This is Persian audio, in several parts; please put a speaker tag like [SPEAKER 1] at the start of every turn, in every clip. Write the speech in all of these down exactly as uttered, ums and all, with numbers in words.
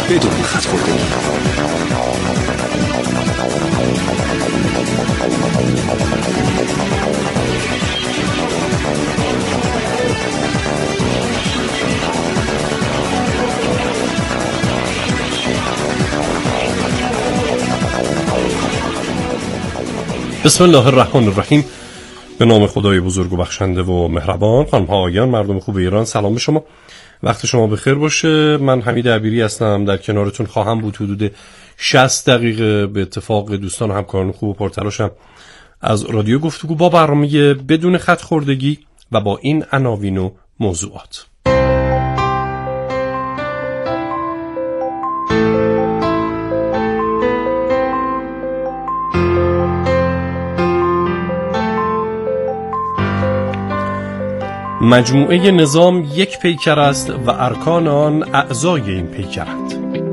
[SPEAKER 1] بدون خط خوردگی. بسم الله الرحمن الرحیم. به نام خدای بزرگ و بخشنده و مهربان. خانم ها آقایان، مردم خوب ایران، سلام به شما. وقت شما بخیر باشه. من حمید عبیری هستم، در کنارتون خواهم بود حدود شصت دقیقه به اتفاق دوستان و همکاران خوب و پرتلاشم از رادیو گفتگو با برنامه بدون خط خوردگی و با این عناوین و موضوعات. مجموعه نظام یک پیکر است و ارکان آن اعضای این پیکرند.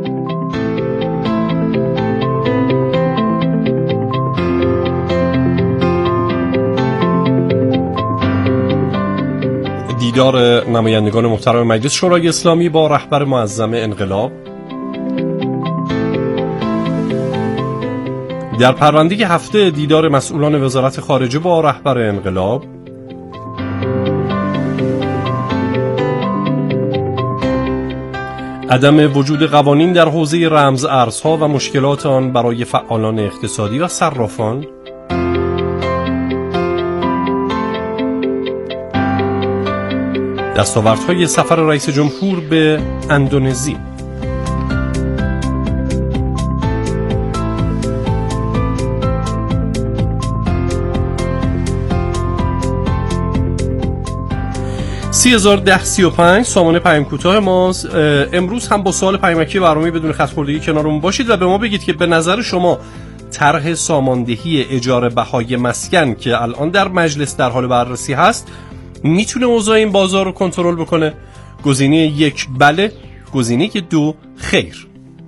[SPEAKER 1] دیدار نمایندگان محترم مجلس شورای اسلامی با رهبر معظم انقلاب. در پرونده هفته دیدار مسئولان وزارت خارجه با رهبر انقلاب. عدم وجود قوانین در حوزه رمز ارزها و مشکلات آن برای فعالان اقتصادی و صرافان. دستاوردهای سفر رئیس جمهور به اندونزی. سی هزار ده سی و پنج سامانه پیام کوتاه ماست. امروز هم با سوال پیامکی برنامه بدون خط خوردگی کنارمون باشید و به ما بگید که به نظر شما طرح ساماندهی اجاره بهای مسکن که الان در مجلس در حال بررسی هست میتونه اوضاع این بازار رو کنترل بکنه؟ گزینه یک بله، گزینه دو خیر.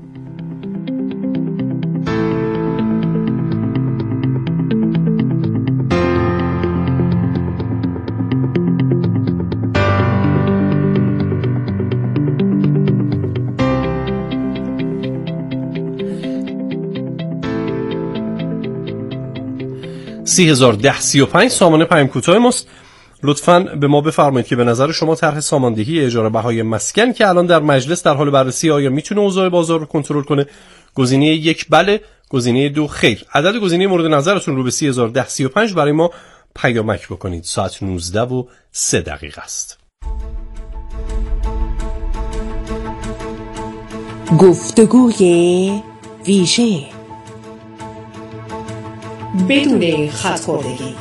[SPEAKER 1] سی هزار ده سی و پنج سامانه پیام کوتاه ماست. لطفاً به ما بفرمایید که به نظر شما طرح ساماندهی اجاره بهای مسکن که الان در مجلس در حال بررسی آیا میتونه اوضاع بازار رو کنترل کنه؟ گزینه یک بله، گزینه دو خیر. عدد گزینه مورد نظرتون رو به سی هزار ده سی و پنج برای ما پیامک بکنید. ساعت نوزده و سه دقیقه است.
[SPEAKER 2] گفتگوی ویژه بدون خط خوردگی.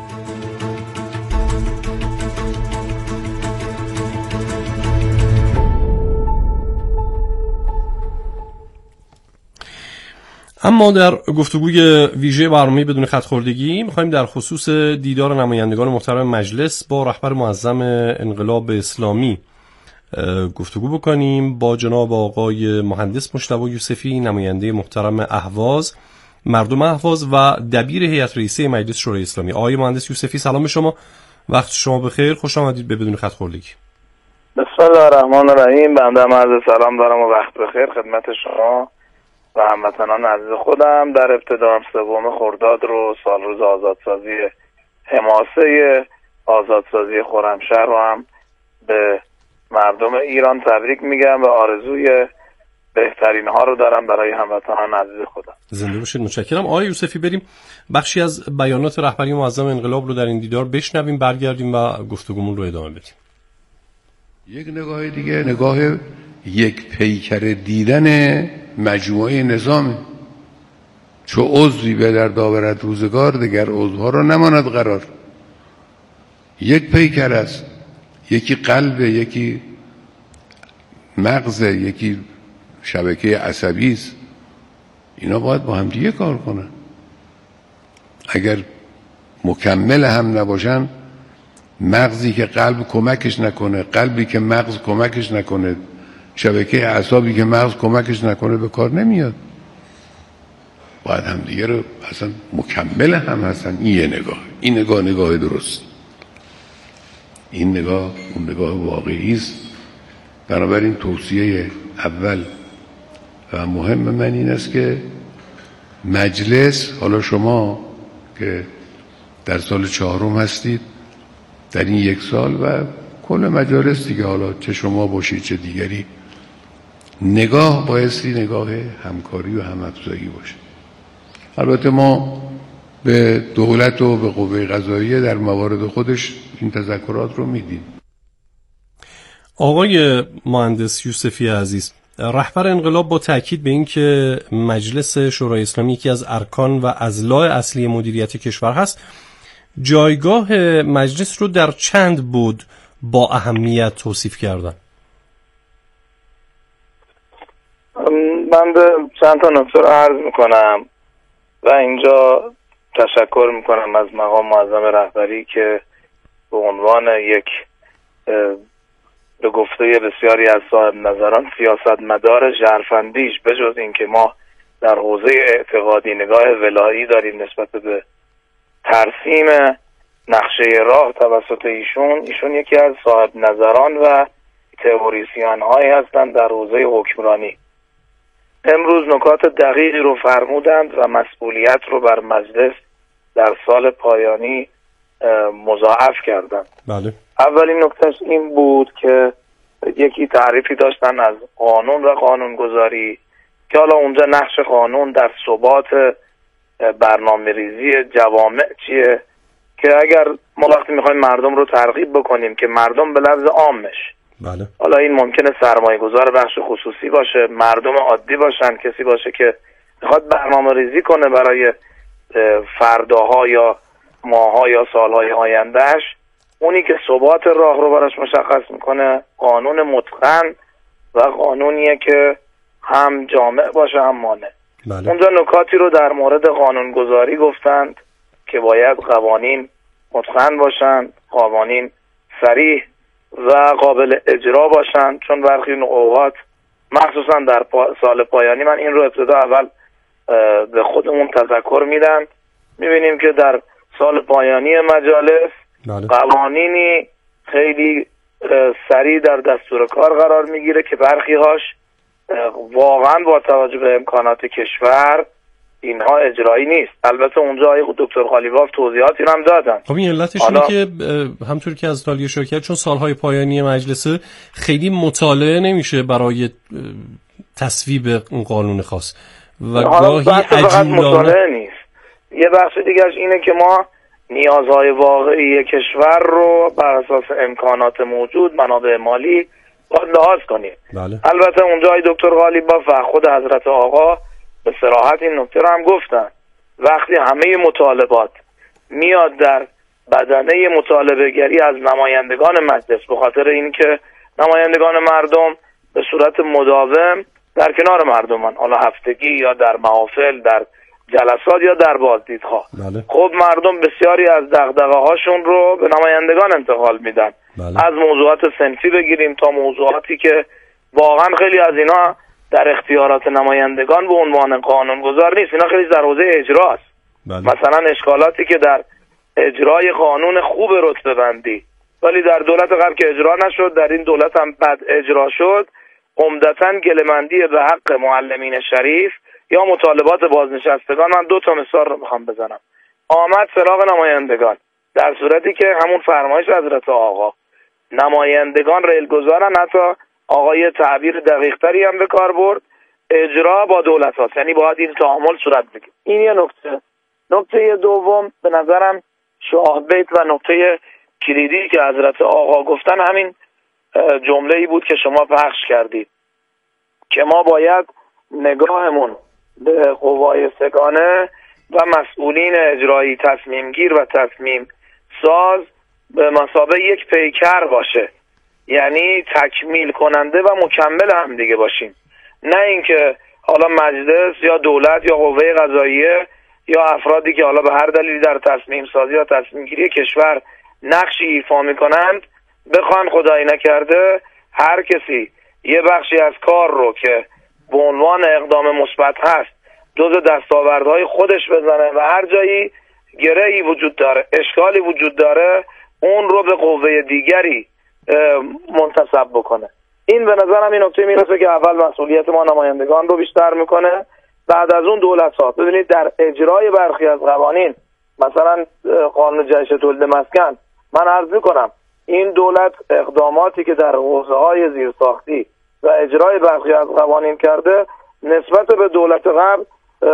[SPEAKER 3] اما در گفتگوی ویژه برنامه بدون خط خوردگی می‌خوایم در خصوص دیدار نمایندگان محترم مجلس با رهبر معظم انقلاب اسلامی گفتگو بکنیم با جناب آقای مهندس مجتبی یوسفی، نماینده محترم اهواز، مردم اهواز و دبیر هیئت رئیسه مجلس شورای اسلامی. آقای مهندس یوسفی سلام به شما، وقت شما بخیر، خوش آمدید به بدون خط خوردگی.
[SPEAKER 4] بسم الله الرحمن الرحیم. بنده عرض سلام دارم و وقت بخیر خدمت شما و هموطنان عزیز خودم. در ابتدا سوم خرداد رو سال روز آزادسازی حماسه آزادسازی خرمشهر رو هم به مردم ایران تبریک میگم و آرزوی بهترین ها رو دارم برای هموطنان عزیز خودم.
[SPEAKER 3] زنده باشید، متشکرم. آقای یوسفی بریم بخشی از بیانات رهبری معظم انقلاب رو در این دیدار بشنویم، برگردیم و گفتگومون رو ادامه بدیم.
[SPEAKER 5] یک نگاه دیگه نگاه یک پیکر دیدن مجموعه نظامه. چو عضوی به در داورد روزگار دگر عضوها را نماند قرار. یک پیکر است، یکی قلب، یکی مغز، یکی شبکه عصبی است. اینا باید با هم دیگه کار کنن. اگر مکمل هم نباشن، مغزی که قلب کمکش نکنه، قلبی که مغز کمکش نکنه، شبکه اعصابی که مغز کمکش نکنه به کار نمیاد. باید هم دیگه رو اصلا مکمل هم هستن. این یه نگاه، این نگاه نگاه درست، این نگاه اون نگاه واقعی است. بنابراین توصیه اول و مهم من این است که مجلس، حالا شما که در سال چهارم هستید در این یک سال و کل مجالس دیگه، حالا چه شما باشید چه دیگری، نگاه بایستی نگاه همکاری و هم‌افزایی باشه. البته ما به دولت و به قوه قضاییه در موارد خودش این تذکرات رو میدیم.
[SPEAKER 3] آقای مهندس یوسفی عزیز، رهبر انقلاب با تأکید به این که مجلس شورای اسلامی یکی از ارکان و اضلاع اصلی مدیریت کشور هست، جایگاه مجلس رو در چند بود با اهمیت توصیف کردن؟
[SPEAKER 4] من به چند تا نکته رو عرض میکنم و اینجا تشکر میکنم از مقام معظم رهبری که به عنوان یک به گفته بسیاری از صاحب نظران سیاستمدار ژرف‌اندیش، به جز این که ما در حوزه اعتقادی نگاه ولایی داریم نسبت به ترسیم نقشه راه توسط ایشون، ایشون یکی از صاحب نظران و تئوریسین هایی هستند در حوزه حکمرانی. امروز نکات دقیقی رو فرمودند و مسئولیت رو بر مجلس در سال پایانی مضاعف کردند.
[SPEAKER 3] بله.
[SPEAKER 4] اولین نکتهش این بود که یکی تعریفی داشتن از قانون و قانونگذاری که حالا اونجا نقش قانون در ثبات برنامه ریزی جوامع چیه، که اگر ما وقتی میخوایم مردم رو ترغیب بکنیم که مردم به لفظ عامش،
[SPEAKER 3] بله.
[SPEAKER 4] حالا این ممکنه سرمایه گذار بخش خصوصی باشه، مردم عادی باشن، کسی باشه که میخواد برنامه ریزی کنه برای فرداها یا ماها یا سالهای آیندهش، اونی که ثبات راه رو براش مشخص میکنه قانون متقن و قانونیه که هم جامع باشه هم مانع.
[SPEAKER 3] بله.
[SPEAKER 4] اونجا نکاتی رو در مورد قانونگذاری گفتند که باید قوانین متقن باشند، قوانین صریح و قابل اجرا باشند، چون برخی اوقات مخصوصا در پا سال پایانی، من این رو ابتدا اول به خودمون تذکر میدم، میبینیم که در سال پایانی مجالس
[SPEAKER 3] بله.
[SPEAKER 4] قوانینی خیلی سریع در دستور کار قرار میگیره که برخی هاش واقعا با توجه به امکانات کشور اینها اجرایی نیست. البته اونجا آقای دکتر قالیباف توضیحاتی رو هم دادن.
[SPEAKER 3] خب این علتش اینه که همطور که از دالیه شکر، چون سالهای پایانی مجلسه خیلی مطالعه نمیشه برای تصویب اون قانون خاص و گاهی
[SPEAKER 4] عجولانه نیست. یه بخش دیگرش اینه که ما نیازهای واقعی کشور رو بر اساس امکانات موجود، منابع مالی باید لحاظ کنیم.
[SPEAKER 3] بله.
[SPEAKER 4] البته اونجا های دکتر غالیباف و خود حضرت آقا به صراحت این نکته رو هم گفتن، وقتی همه مطالبات میاد در بدنه مطالبه گری از نمایندگان مجلس، به خاطر اینکه نمایندگان مردم به صورت مداوم در کنار مردمان، حالا هفتگی یا در محافل، در جلسات یا در بازدیدها،
[SPEAKER 3] بله.
[SPEAKER 4] خب مردم بسیاری از دغدغه هاشون رو به نمایندگان انتقال میدن.
[SPEAKER 3] بله.
[SPEAKER 4] از موضوعات صنفی بگیریم تا موضوعاتی که واقعا خیلی از اینا در اختیارات نمایندگان به عنوان قانونگذار نیست، اینا خیلی در حوزه اجراست.
[SPEAKER 3] بله.
[SPEAKER 4] مثلا اشکالاتی که در اجرای قانون خوب رتبه بندی، ولی در دولت قبل که اجرا نشد، در این دولت هم بد اجرا شد، عمدتاً گله‌مندی به حق معلمین شریف یا مطالبات بازنشستگان. من دو تا مثال رو میخوام بزنم. آمد سراغ نمایندگان، در صورتی که همون فرمایش حضرت آقا، نمایندگان ریلگذارن، حتی آقای تعبیر دقیق تری هم به کار برد، اجرا با دولت هاست، یعنی باید این تعامل صورت بگیره. این یه نکته. نکته دوم به نظرم شاه بیت و نکته کلیدی که حضرت آقا گفتن همین جمله ای بود که شما پخش کردید که ما باید نگاهمون به قوای سگانه و مسئولین اجرایی، تصمیم گیر و تصمیم ساز به مثابه یک پیکر باشه، یعنی تکمیل کننده و مکمل هم دیگه باشیم، نه اینکه حالا مجلس یا دولت یا قوه قضاییه یا افرادی که حالا به هر دلیلی در تصمیم سازی یا تصمیم گیری کشور نقشی ایفا میکنند بخوان خدایی نکرده هر کسی یه بخشی از کار رو که به عنوان اقدام مثبت هست جز دستاوردهای خودش بزنه و هر جایی گره‌ای وجود داره، اشکالی وجود داره، اون رو به قوه دیگری منتسب بکنه. این به نظرم این نکته میرسه که اول مسئولیت ما نمایندگان رو بیشتر میکنه، بعد از اون دولت ها. ببینید در اجرای برخی از قوانین، مثلا قانون جهش تولید مسکن، من عرض میکنم این دولت اقداماتی که در حوزه‌های زیرساختی و اجرای برخی از قوانین کرده نسبت به دولت قبل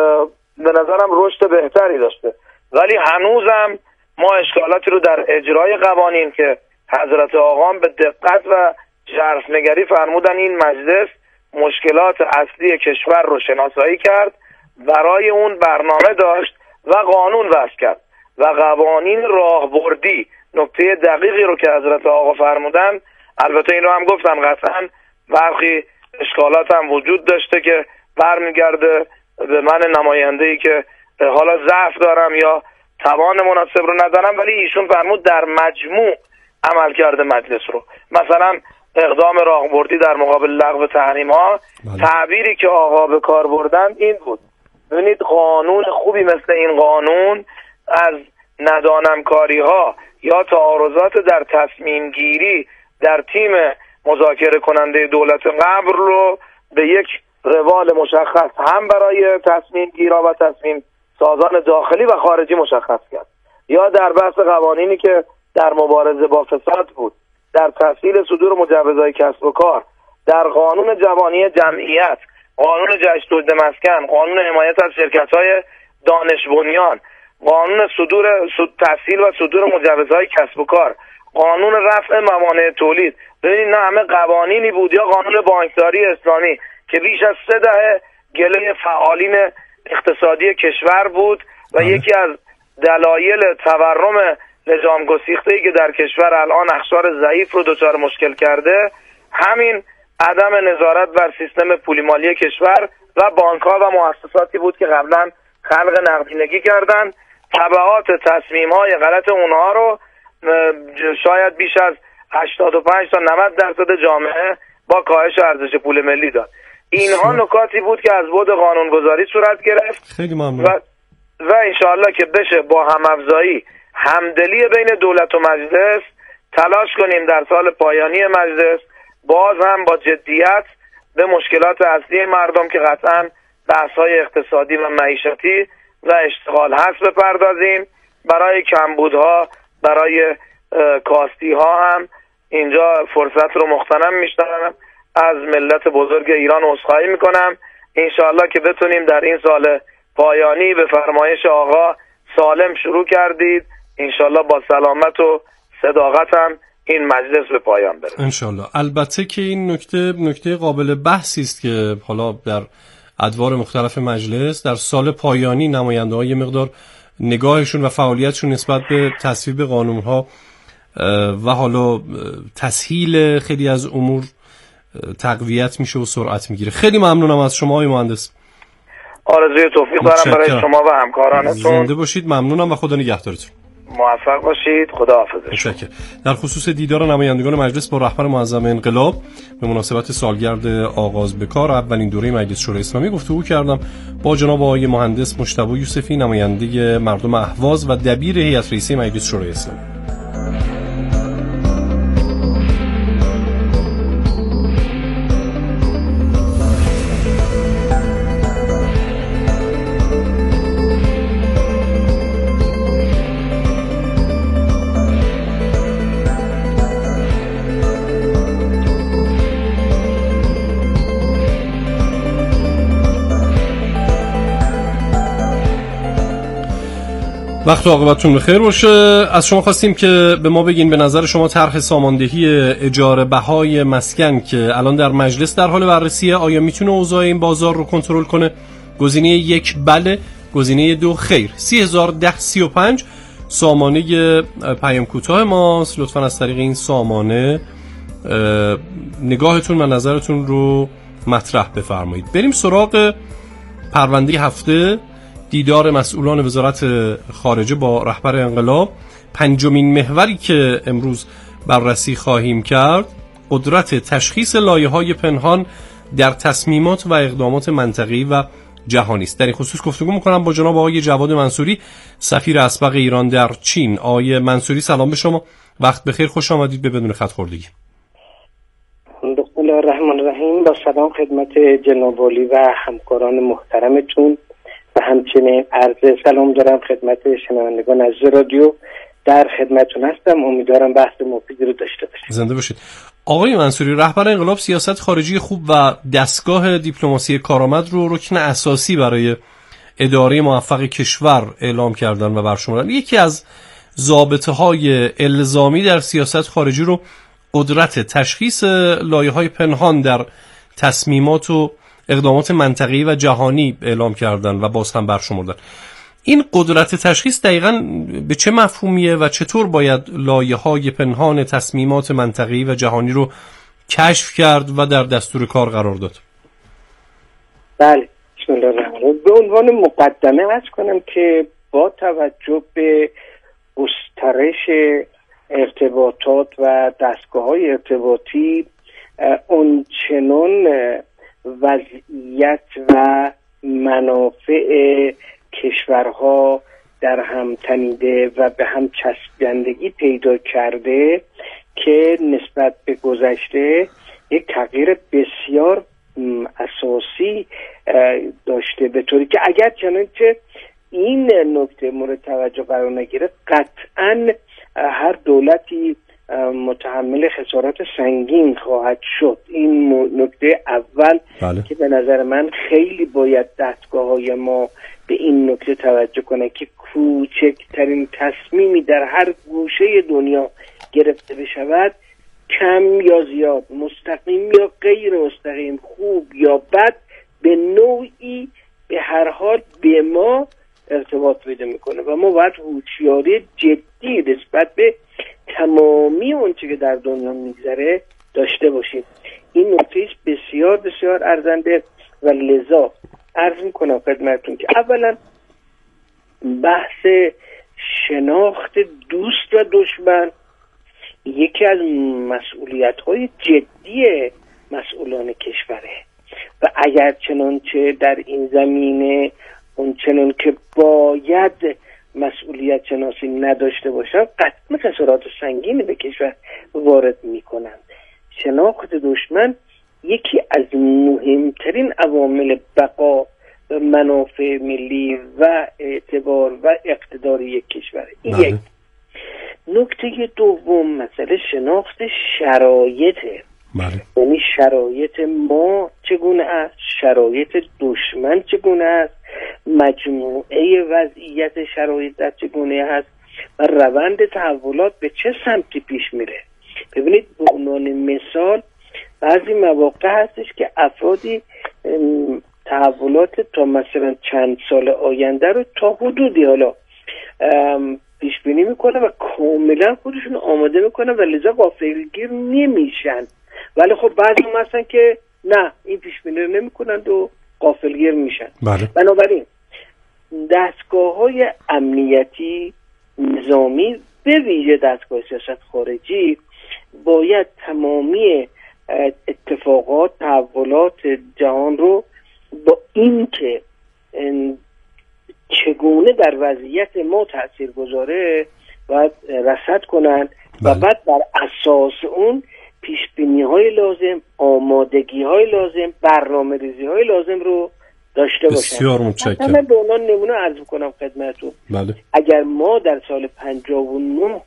[SPEAKER 4] به نظرم رشد بهتری داشته، ولی هنوزم ما اشکالاتی رو در اجرای قوانین که حضرت آقام به دقت و ژرف‌نگری فرمودن این مجلس مشکلات اصلی کشور رو شناسایی کرد، برای اون برنامه داشت و قانون وضع کرد و قوانین راهبردی، نکته دقیقی رو که حضرت آقا فرمودن، البته این رو هم گفتم قطعا برخی اشکالات هم وجود داشته که برمیگرده به من نماینده‌ای که حالا ضعف دارم یا توان مناسب رو ندارم، ولی ایشون فرمود در مجموع عمل کرده مجلس رو. مثلا اقدام راهبردی در مقابل لغو تحریم ها، تعبیری که آقا به کار بردن این بود. ببینید قانون خوبی مثل این قانون از ندانمکاری ها یا تعارضات در تصمیم گیری در تیم مذاکره کننده دولت قبل رو به یک روال مشخص هم برای تصمیم گیرا و تصمیم سازان داخلی و خارجی مشخص کرد، یا در بحث قوانینی که در مبارزه با فساد بود، در تسهیل صدور مجوزهای کسب و کار، در قانون جوانی جمعیت، قانون جهش تولید مسکن، قانون حمایت از شرکت‌های دانش بنیان، قانون صدور تسهیل و صدور مجوزهای کسب و کار، قانون رفع موانع تولید. ببینید نه همه قوانینی بود، یا قانون بانکداری اسلامی که بیش از سه دهه گله فعالین اقتصادی کشور بود و ام. یکی از دلایل تورم نظام گسیخته‌ای که در کشور الان اقشار ضعیف رو دچار مشکل کرده، همین عدم نظارت بر سیستم پولی مالی کشور و بانک‌ها و مؤسساتی بود که قبلا خلق نقدینگی کردن. تبعات تصمیم‌های غلط اونها رو شاید بیش از هشتاد و پنج تا نود درصد جامعه با کاهش ارزش پول ملی داد. اینها نکاتی بود که از بعد قانونگذاری صورت گرفت.
[SPEAKER 3] خیلی ممنون.
[SPEAKER 4] و و انشاءالله که بشه با هم‌افزایی، همدلی بین دولت و مجلس تلاش کنیم در سال پایانی مجلس باز هم با جدیت به مشکلات اصلی مردم که قطعاً بحث‌های اقتصادی و معیشتی و اشتغال هست بپردازیم. برای کمبودها، برای کاستی‌ها هم اینجا فرصت رو مغتنم می‌شمارم. از ملت بزرگ ایران عذرخواهی میکنم. انشاءالله که بتونیم در این سال پایانی به فرمایش آقا سالم شروع کردید، انشاءالله با سلامت و صداقت هم این مجلس به پایان برسه
[SPEAKER 3] انشاءالله. البته که این نکته نکته قابل بحثی است که حالا در ادوار مختلف مجلس در سال پایانی نماینده‌ها یه مقدار نگاهشون و فعالیتشون نسبت به تصویب قانون‌ها و حالا تسهیل خیلی از امور تقویت میشه و سرعت میگیره. خیلی ممنونم از شما آقای مهندس.
[SPEAKER 4] آرزوی توفیق دارم برای شما و همکارانتون.
[SPEAKER 3] زنده باشید. ممنونم و خدا نگهدارتون.
[SPEAKER 4] موفق باشید. خدا حافظ.
[SPEAKER 3] متشکرم. در خصوص دیدار نمایندگان مجلس با رهبر معظم انقلاب به مناسبت سالگرد آغاز به کار اولین دوره مجلس شورای اسلامی گفتگو کردم با جناب آقای مهندس مجتبی یوسفی، نماینده مردم اهواز و دبیر هیئت رئیسه مجلس شورای اسلامی. وقت و عاقبتتون بخیر باشه. از شما خواستیم که به ما بگین به نظر شما طرح ساماندهی اجاره بهای مسکن که الان در مجلس در حال بررسیه آیا میتونه اوضاع این بازار رو کنترل کنه؟ گزینه یک بله، گزینه دو خیر. سی هزار و ده سی و پنج سامانه پیام کوتاه ماست. لطفا از طریق این سامانه نگاهتون و نظرتون رو مطرح بفرمایید. بریم سراغ پرونده هفته، دیدار مسئولان وزارت خارجه با رهبر انقلاب. پنجمین محوری که امروز بررسی خواهیم کرد قدرت تشخیص لایه‌های پنهان در تصمیمات و اقدامات منطقه‌ای و جهانی است. در این خصوص گفتگو می‌کنم با جناب آقای جواد منصوری، سفیر اسبق ایران در چین. آقای منصوری سلام به شما، وقت بخیر، خوش آمدید به بدون خط خوردگی.
[SPEAKER 6] بسم الله الرحمن الرحیم. با سلام خدمت جناب عالی و همکاران محترمتون و همچنین عرض سلام دارم خدمت شنوندگان از رادیو. در خدمتتون هستم، امیدوارم بحث مفیدی رو داشته باشید.
[SPEAKER 3] زنده باشید. آقای منصوری، رهبر انقلاب سیاست خارجی خوب و دستگاه دیپلماسی کارآمد رو رکن اساسی برای اداره موفق کشور اعلام کردن و برشمردن. یکی از ضابطه‌های الزامی در سیاست خارجی رو قدرت تشخیص لایه‌های پنهان در تصمیمات و اقدامات منطقه‌ای و جهانی اعلام کردن و باز هم برشمردن. این قدرت تشخیص دقیقاً به چه مفهومیه و چطور باید لایه‌های پنهان تصمیمات منطقه‌ای و جهانی رو کشف کرد و در دستور کار قرار داد؟
[SPEAKER 6] بله، بسم الله الرحمن الرحیم. به عنوان مقدمه عرض کنم که با توجه به گسترش ارتباطات و دستگاه‌های ارتباطی، اون چنان وضعیت و منافع کشورها در هم تنیده و به هم چسبندگی پیدا کرده که نسبت به گذشته یک تغییر بسیار اساسی داشته، به طوری که اگر چنانچه این نکته مورد توجه قرار نگیره قطعاً هر دولتی متحمل خسارات سنگین خواهد شد. این نکته اول بله. که به نظر من خیلی باید دستگاه‌های ما به این نکته توجه کنه که کوچکترین تصمیمی در هر گوشه دنیا گرفته بشود، کم یا زیاد، مستقیم یا غیر مستقیم، خوب یا بد، به نوعی به هر حال به ما ارتباط پیدا میکنه و ما باید هوشیاری جدی نسبت به تمامی اونچه که در دنیا میگذره داشته باشیم. این نکته بسیار بسیار ارزنده و لذا عرض میکنم خدمتتون که اولا بحث شناخت دوست و دشمن یکی از مسئولیت‌های جدی مسئولان کشوره و اگر چنانچه در این زمینه اون چنان که باید مسئولیت شناسی نداشته باشن، قطعا خسارات سنگینی به کشور وارد میکنن. شناخت دشمن یکی از مهمترین عوامل بقا و منافع ملی و اعتبار و اقتدار یک کشور. این یک. نکته دوم مسئله شناخت شرایطه. یعنی شرایط ما چگونه است، شرایط دشمن چگونه است، مجموعه وضعیت شرایط در چگونه است و روند تحولات به چه سمتی پیش میره. ببینید به عنوان مثال بعضی مواقع هستش که افرادی تحولات تا مثلا چند سال آینده رو تا حدودی حالا پیش بینی میکنه و کاملا خودشون آماده میکنه و لذا غافلگیر نمیشن، ولی خب بعضی هم هستن که نه، این پیش بینی رو نمیکنند و غافلگیر میشن.
[SPEAKER 3] بله.
[SPEAKER 6] بنابراین دستگاه‌های امنیتی نظامی به ویژه دستگاه سیاست خارجی باید تمامی اتفاقات تحولات جهان رو با این که چگونه در وضعیت ما تأثیر گذاره باید رصد کنند و بعد بر اساس اون پیش بینی های لازم، آمادگی های لازم، برنامه ریزی های لازم رو داشته باشن.
[SPEAKER 3] بسیار متشکرم.
[SPEAKER 6] من به عنوان نمونه عرض کنم خدمتتون.
[SPEAKER 3] بله.
[SPEAKER 6] اگر ما در سال پنجاه و نه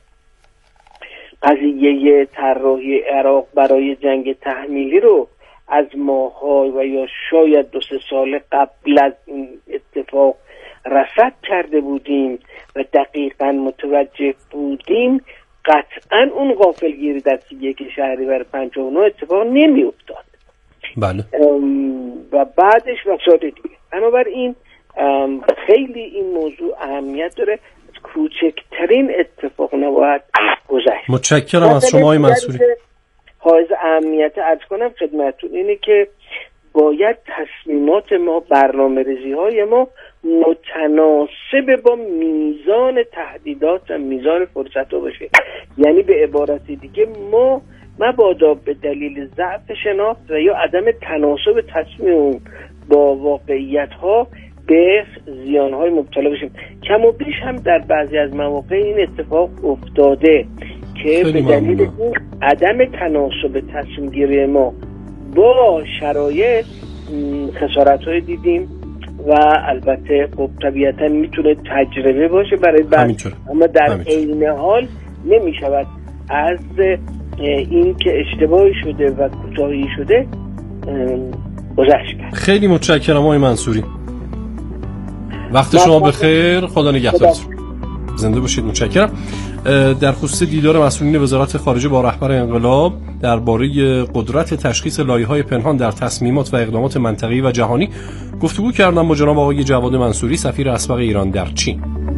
[SPEAKER 6] قضیه طراحی عراق برای جنگ تحمیلی رو از ماه‌ها و یا شاید دو سه سال قبل از این اتفاق رصد کرده بودیم و دقیقاً متوجه بودیم، قطعاً اون غافلگیری در یک شهریور پنجاه و نه اتفاق نمی افتاد.
[SPEAKER 3] بله.
[SPEAKER 6] و بعدش مسائل دیگه. بنابراین خیلی این موضوع اهمیت داره، کوچکترین اتفاق نباید گذشت.
[SPEAKER 3] متشکرم از شما آقای منصوری.
[SPEAKER 6] حائز اهمیت عرض کنم خدمتتون اینه که باید تصمیمات ما، برنامه ریزی های ما متناسب با میزان تهدیدات و میزان فرصت ها باشه. یعنی به عبارت دیگه ما مبادا به دلیل ضعف شناخت و یا عدم تناسب تصمیم با واقعیت ها به زیان های مبتلا بشیم. کم و بیش هم در بعضی از مواقع این اتفاق افتاده که به دلیل این عدم تناسب تصمیم گیری ما با شرایط خسارت‌های دیدیم و البته خب طبیعتا میتونه تجربه باشه برای بعد، اما در عین حال نمیشود از این که اشتباهی شده و کوتاهی شده گذشت کرد.
[SPEAKER 3] خیلی متشکرم آقای منصوری، وقت شما بخیر، خدا نگهدارتون. زنده باشید. متشکرم. در خصوص دیدار مسئولین وزارت خارجه با رهبر انقلاب درباره قدرت تشخیص لایه‌های پنهان در تصمیمات و اقدامات منطقه‌ای و جهانی گفتگو کردم با جناب آقای جواد منصوری، سفیر اسبق ایران در چین.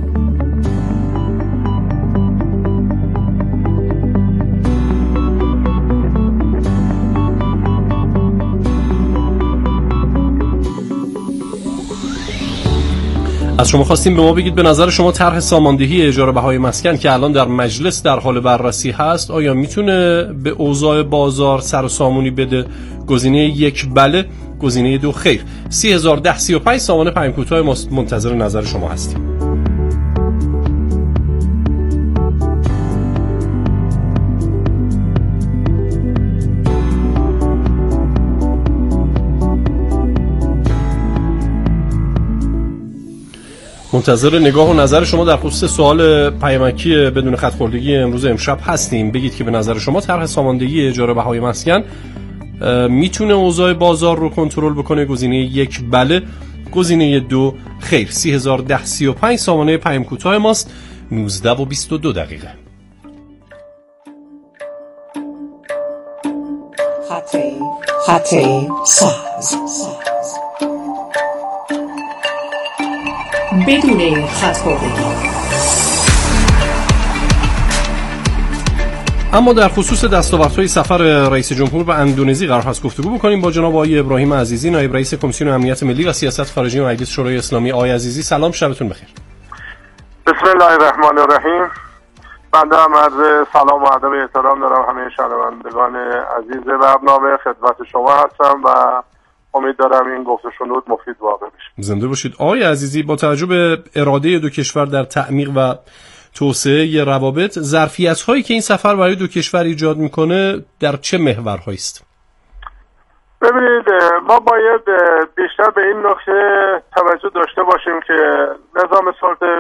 [SPEAKER 3] از شما خواستیم به ما بگید به نظر شما طرح ساماندهی اجاره بهای مسکن که الان در مجلس در حال بررسی هست آیا میتونه به اوضاع بازار سر و سامونی بده؟ گزینه یک بله، گزینه دو خیر. سی هزار ده سی و پنج سامانه پیام کوتاه منتظر نظر شما هستیم. منتظر نگاه و نظر شما در خصوص سوال پیامکی بدون خط خوردگی امروز امشب هستیم. بگید که به نظر شما طرح ساماندهی اجاره بهای مسکن میتونه اوضاع بازار رو کنترل بکنه؟ گزینه یک بله، گزینه دو خیر. سی هزار ده سی و پنج سامانه پیام کوتاه ماست. نوزده و بیست و دو دقیقه.
[SPEAKER 2] خط خط ساز بدون خط خوردگی.
[SPEAKER 3] اما در خصوص دستاوردهای سفر رئیس جمهور به اندونزی قرار هست گفتگو بکنیم با جناب آقای ابراهیم عزیزی، نایب رئیس کمیسیون امنیت ملی و سیاست خارجی مجلس شورای اسلامی. آقای عزیزی سلام، شبتون بخیر.
[SPEAKER 4] بسم الله الرحمن الرحیم. بنده هم عرض سلام و ادب احترام دارم همه شنوندگان عزیز برنامه، خدمت شما هستم و امید دارم این گفت و شنود مفید واقع بشه.
[SPEAKER 3] زنده باشید. آقای عزیزی، با توجه به اراده دو کشور در تعمیق و توسعه روابط، ظرفیت‌هایی که این سفر برای دو کشور ایجاد میکنه در چه محورهایی است؟
[SPEAKER 4] ببینید، ما باید بیشتر به این نکته توجه داشته باشیم که نظام سلطه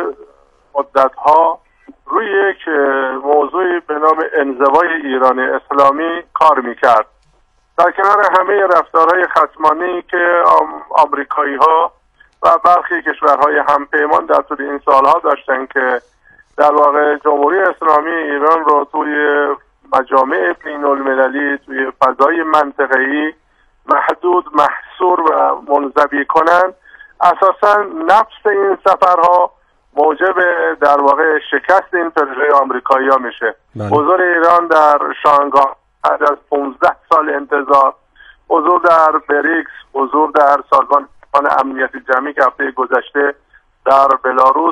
[SPEAKER 4] مدت‌ها روی یک موضوعی به نام انزوای ایران اسلامی کار میکرد. در کنار همه رفتارهای خصمانه‌ای که آمریکایی‌ها و برخی کشورهای همپیمان در طول این سالها داشتن که در واقع جمهوری اسلامی ایران رو توی مجامع بین‌المللی، توی فضای منطقه‌ای محدود، محصور و منزوی کنن، اساساً نفس این سفرها موجب در واقع شکست این پروژه آمریکایی‌ها میشه. حضور ایران در شانگهای بعد از پانزده سال انتظار، حضور در بریکس، حضور در سازمان امنیت جمعی که هفته گذشته در بلاروس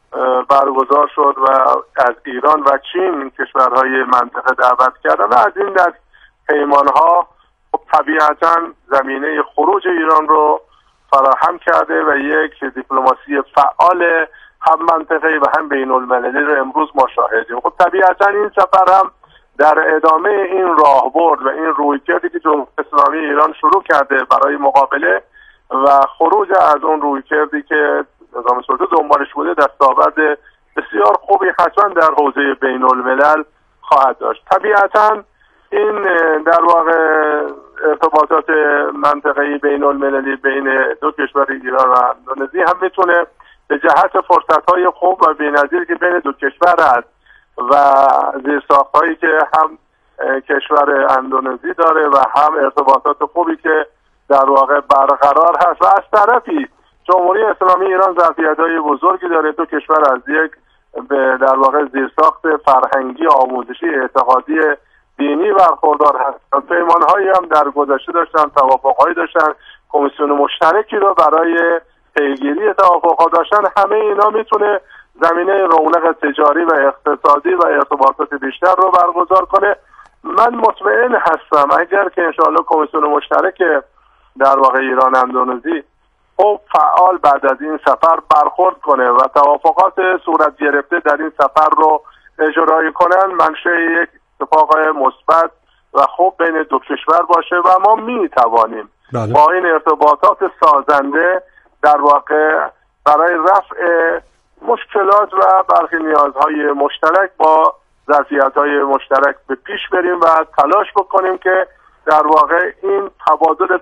[SPEAKER 4] برگزار شد و از ایران و چین کشورهای منطقه دعوت کردن و از این دست پیمانها طبیعتاً زمینه خروج ایران رو فراهم کرده و یک دیپلماسی فعال هم منطقه‌ای و هم بین المللی رو امروز ما شاهدیم. خب طبیعتاً این سفر هم در ادامه این راهبرد و این رویکردی که جمهوری اسلامی ایران شروع کرده برای مقابله و خروج از اون رویکردی که نظام سلطه دنبالش بوده، دستاورد بسیار خوبی حتما در حوزه بین الملل خواهد داشت. طبیعتاً این در واقع ارتباطات منطقه‌ای بین المللی بین دو کشور ایران و اندونزی هم میتونه به جهت فرصت‌های خوب و بی‌نظیر که بین دو کشور هست و زیرساخت‌هایی که هم کشور اندونزی داره و هم ارتباطات خوبی که در واقع برقرار هست و از طرفی جمهوری اسلامی ایران ظرفیت‌های بزرگی داره. دو کشور از یک به در واقع زیرساخت فرهنگی، آموزشی، اعتقادی، دینی برخوردار هستند. پیمان‌هایی هم در گذشته داشتن، توافق‌هایی داشتن، کمیسیون مشترکی رو برای پیگیری توافق‌ها داشتن. همه اینا میتونه زمینه رونق تجاری و اقتصادی و ارتباطات بیشتر رو برگزار کنه. من مطمئن هستم اگر که انشاءالله کمیسیون مشترک در واقع ایران اندونزی خب فعال بعد از این سفر برخورد کنه و توافقات صورت گرفته در این سفر رو اجرایی کنن، منشأ یک اتفاق مثبت
[SPEAKER 7] و خوب بین دو کشور باشه و ما میتوانیم
[SPEAKER 3] بله.
[SPEAKER 7] با این ارتباطات سازنده در واقع برای رفع مشکلات و برخی نیازهای مشترک با ظرفیت‌های مشترک به پیش بریم و تلاش بکنیم که در واقع این تبادل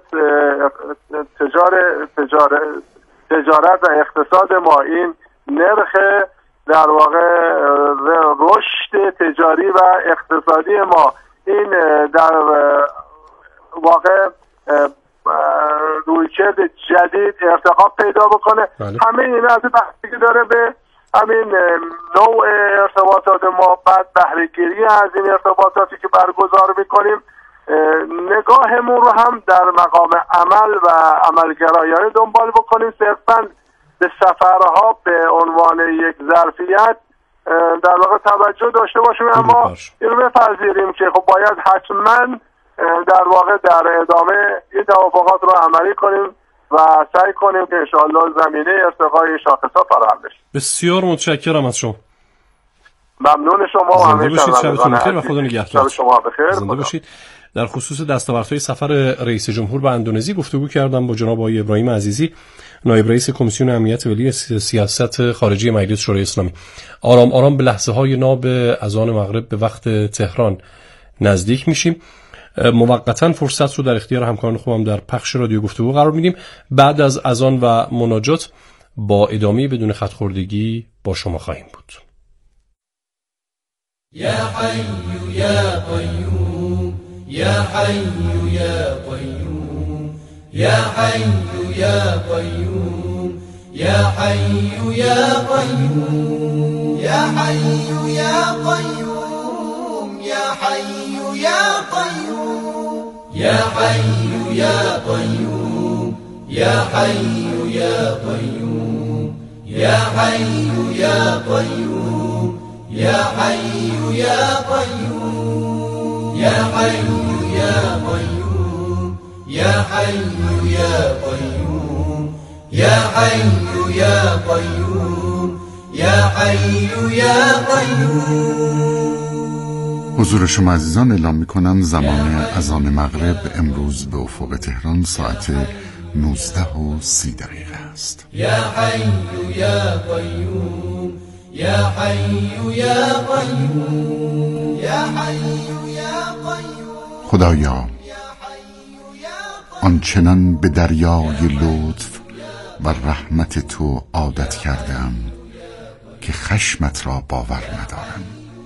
[SPEAKER 7] تجار تجار تجارت و اقتصاد ما، این نرخ در واقع رشد تجاری و اقتصادی ما، این در واقع رویکرد جدید ارتقا پیدا بکنه.
[SPEAKER 3] بله.
[SPEAKER 7] همه اینا از بحثی داره به همین نوع ارتباطات ما، بعد بهره‌گیری از این ارتباطاتی که برگزار میکنیم، نگاهمون رو هم در مقام عمل و عملگرایانه دنبال بکنیم. صرفاً به سفرها به عنوان یک ظرفیت در واقع توجه داشته باشیم، اما این رو بپذیریم که خب باید حتما در واقع در ادامه این توافقات رو عملی کنیم و سعی کنیم که انشاءالله زمینه ارتقای شاخص‌ها فراهم بشه.
[SPEAKER 3] بسیار متشکرم از شما.
[SPEAKER 7] ممنون شما و همه
[SPEAKER 3] باشید. شبتون بخیر و خدا نگهدار.
[SPEAKER 7] شب شما بخیر.
[SPEAKER 3] زنده باشید. در خصوص دستاوردهای سفر رئیس جمهور به اندونزی گفتگو کردم با جناب آقای ابراهیم عزیزی، نایب رئیس کمیسیون امنیت ملی سیاست خارجی مجلس شورای اسلامی. آرام آرام به لحظه های ناب اذان مغرب به وقت تهران نزدیک میشیم. موقتا فرصت رو در اختیار همکاران خوبم در پخش رادیو گفتگو قرار میدیم. بعد از اذان و مناجات با ادامه بدون خطخوردگی با شما خواهیم بود.
[SPEAKER 8] یا حی یا قیوم، یا حی یا قیوم، یا حی یا قیوم، یا حی یا قیوم، یا حی یا قیوم، یا حی یا قیوم، یا حی یا قیوم، یا حی یا قیوم، یا حی یا قیوم، یا حی یا قیوم، یا حی یا قیوم، یا حی یا قیوم، یا حی یا قیوم، یا حی یا قیوم.
[SPEAKER 9] حضور شما عزیزان اعلام می‌کنم زمان اذان مغرب امروز به افق تهران ساعت نوزده و سی دقیقه است.
[SPEAKER 8] یا حی یا قیوم، یا حی یا قیوم، یا حی یا قیوم.
[SPEAKER 9] خدایا آنچنان به دریای لطف و رحمت تو عادت کردم که خشمت را باور ندارم.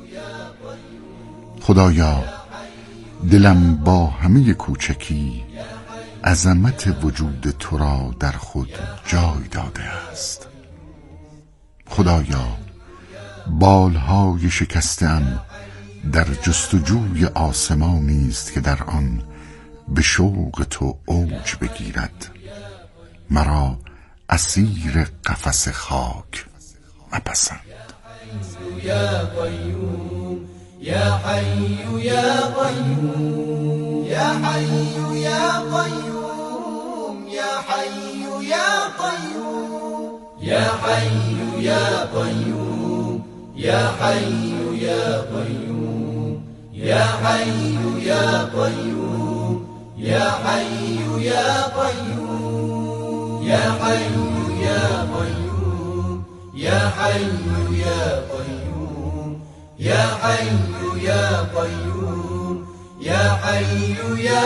[SPEAKER 9] خدایا دلم با همه کوچکی عظمت وجود تو را در خود جای داده است. خدایا بالهای شکسته‌ام در جستجوی آسمانی است که در آن به شوق تو اوج بگیرد. مرا اسیر قفس خاک مپسند.
[SPEAKER 8] یا قیوم، یا حی یا قیوم، یا حی یا قیوم، یا حی یا قیوم، یا حی یا قیوم، یا حی یا قیوم، یا حی یا قیوم، یا حی یا قیوم، یا حی یا قیوم، یا حی یا قیوم، یا حی یا قیوم، یا حی یا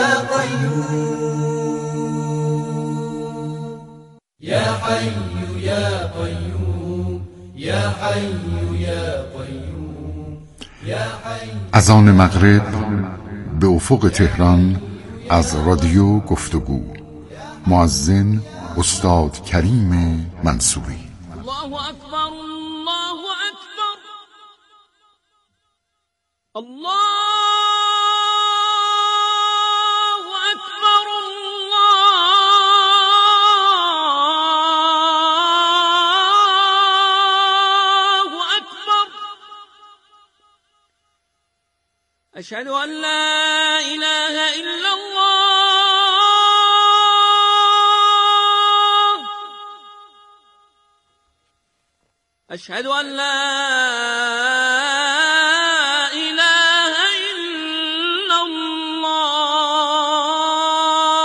[SPEAKER 8] قیوم، یا حی یا قیوم، یا حی یا قیوم، یا حی.
[SPEAKER 9] اذان مغرب به افق تهران از رادیو گفتگو. مؤذن استاد کریم منصوری.
[SPEAKER 10] الله اکبر، الله اکبر، الله اکبر، الله اکبر. اشهد ان لا اله الا الله، اشهد ان لا